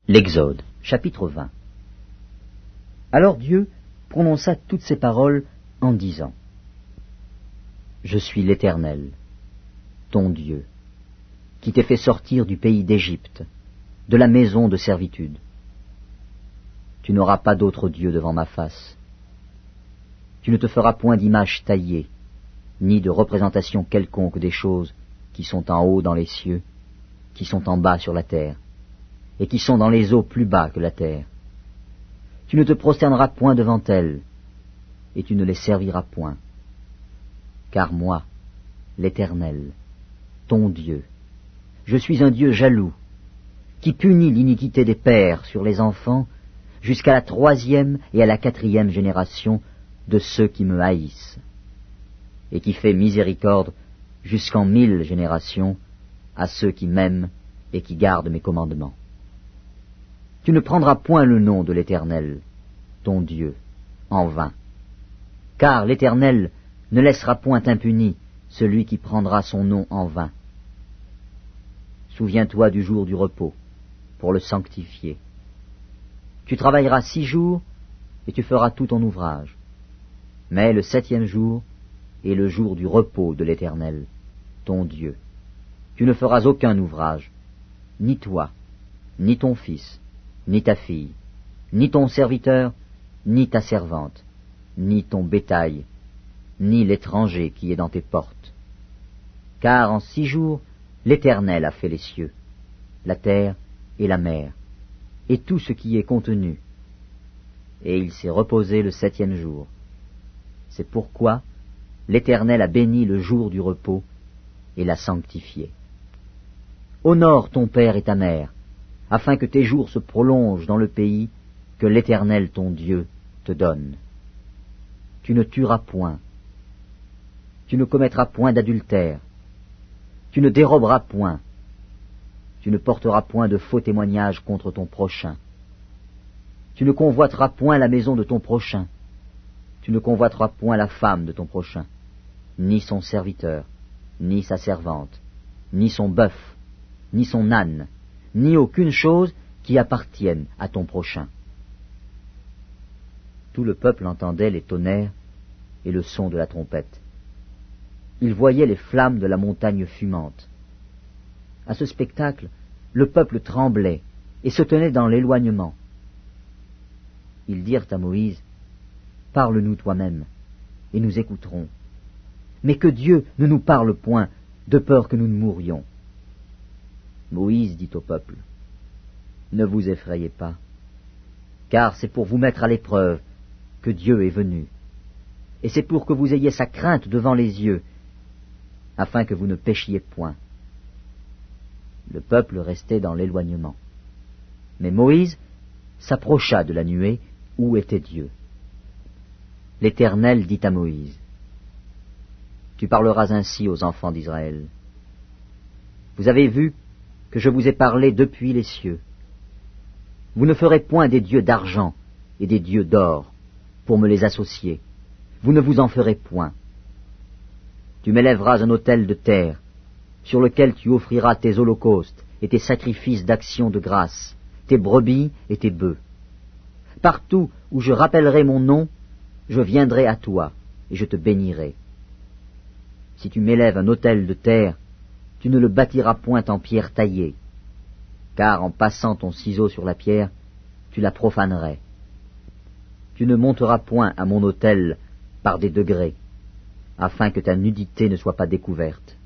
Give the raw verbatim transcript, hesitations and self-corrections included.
L'Exode, chapitre vingt. Alors Dieu prononça toutes ces paroles en disant : Je suis l'Éternel, ton Dieu, qui t'ai fait sortir du pays d'Égypte, de la maison de servitude. Tu n'auras pas d'autre Dieu devant ma face. Tu ne te feras point d'image taillée, ni de représentation quelconque des choses qui sont en haut dans les cieux, qui sont en bas sur la terre, et qui sont dans les eaux plus bas que la terre. Tu ne te prosterneras point devant elles, et tu ne les serviras point. Car moi, l'Éternel, ton Dieu, je suis un Dieu jaloux, qui punit l'iniquité des pères sur les enfants jusqu'à la troisième et à la quatrième génération de ceux qui me haïssent, et qui fait miséricorde jusqu'en mille générations à ceux qui m'aiment et qui gardent mes commandements. Tu ne prendras point le nom de l'Éternel, ton Dieu, en vain, car l'Éternel ne laissera point impuni celui qui prendra son nom en vain. Souviens-toi du jour du repos, pour le sanctifier. Tu travailleras six jours, et tu feras tout ton ouvrage. Mais le septième jour est le jour du repos de l'Éternel, ton Dieu. Tu ne feras aucun ouvrage, ni toi, ni ton fils, ni ta fille, ni ton serviteur, ni ta servante, ni ton bétail, ni l'étranger qui est dans tes portes. Car en six jours, l'Éternel a fait les cieux, la terre et la mer, et tout ce qui est contenu. Et il s'est reposé le septième jour. C'est pourquoi l'Éternel a béni le jour du repos et l'a sanctifié. Honore ton père et ta mère, afin que tes jours se prolongent dans le pays que l'Éternel ton Dieu te donne. Tu ne tueras point. Tu ne commettras point d'adultère. Tu ne déroberas point. Tu ne porteras point de faux témoignages contre ton prochain. Tu ne convoiteras point la maison de ton prochain. Tu ne convoiteras point la femme de ton prochain, ni son serviteur, ni sa servante, ni son bœuf, ni son âne, ni aucune chose qui appartienne à ton prochain. Tout le peuple entendait les tonnerres et le son de la trompette. Il voyait les flammes de la montagne fumante. À ce spectacle, le peuple tremblait et se tenait dans l'éloignement. Ils dirent à Moïse : Parle-nous toi-même, et nous écouterons. Mais que Dieu ne nous parle point, de peur que nous ne mourions. Moïse dit au peuple : Ne vous effrayez pas, car c'est pour vous mettre à l'épreuve que Dieu est venu, et c'est pour que vous ayez sa crainte devant les yeux, afin que vous ne péchiez point. Le peuple restait dans l'éloignement. Mais Moïse s'approcha de la nuée où était Dieu. L'Éternel dit à Moïse : Tu parleras ainsi aux enfants d'Israël. Vous avez vu que je vous ai parlé depuis les cieux. Vous ne ferez point des dieux d'argent et des dieux d'or pour me les associer. Vous ne vous en ferez point. Tu m'élèveras un autel de terre, sur lequel tu offriras tes holocaustes et tes sacrifices d'action de grâce, tes brebis et tes bœufs. Partout où je rappellerai mon nom, je viendrai à toi et je te bénirai. Si tu m'élèves un autel de terre, tu ne le bâtiras point en pierre taillée, car en passant ton ciseau sur la pierre, tu la profanerais. Tu ne monteras point à mon autel par des degrés, afin que ta nudité ne soit pas découverte.